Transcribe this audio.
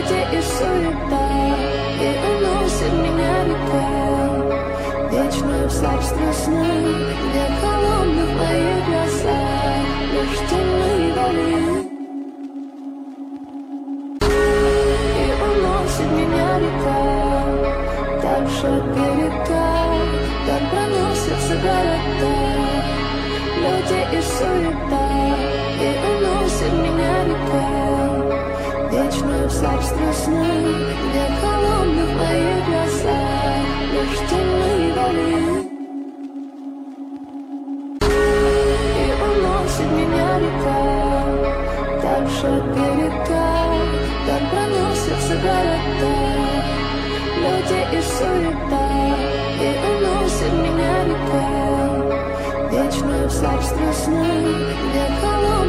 люди и суета, и уносит меня река. Вечное царство сна, где колонны в моих глазах, лишь темные дали. И уносит меня река, дальше от берега, так проносятся города, люди и суета, и уносит меня река. Вечное царство сна, где колонны в моих глазах, лишь темные дали. И уносит меня река, дальше от берега, так проносятся города, люди и суета, и уносит меня река. Вечное царство сна, где колонны